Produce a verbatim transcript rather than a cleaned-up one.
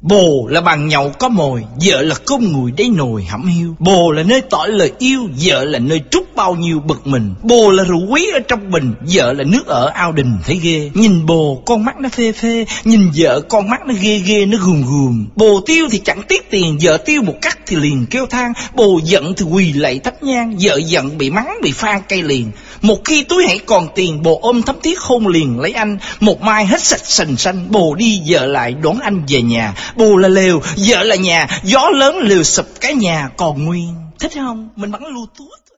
Bồ là bàn nhậu có mồi, vợ là cơm nguội đáy nồi hẩm hiu. Bồ là nơi tỏi lời yêu, vợ là nơi trút bao nhiêu bực mình. Bồ là rượu quý ở trong bình, vợ là nước ở ao đình thấy ghê. Nhìn bồ con mắt nó phê phê, nhìn vợ con mắt nó ghê ghê, nó gùm gùm. Bồ tiêu thì chẳng tiếc tiền, vợ tiêu một cắt thì liền kêu than. Bồ giận thì quỳ lạy thắp nhang, vợ giận bị mắng bị phan cây liền. Một khi túi hãy còn tiền, bồ ôm thấm thiết hôn liền lấy anh. Một mai hết sạch sành xanh, bồ đi vợ lại đón anh về nhà. Bồ là lều, vợ là nhà, gió lớn lều sụp cái nhà còn nguyên. Thích không? Mình bắn lưu túi.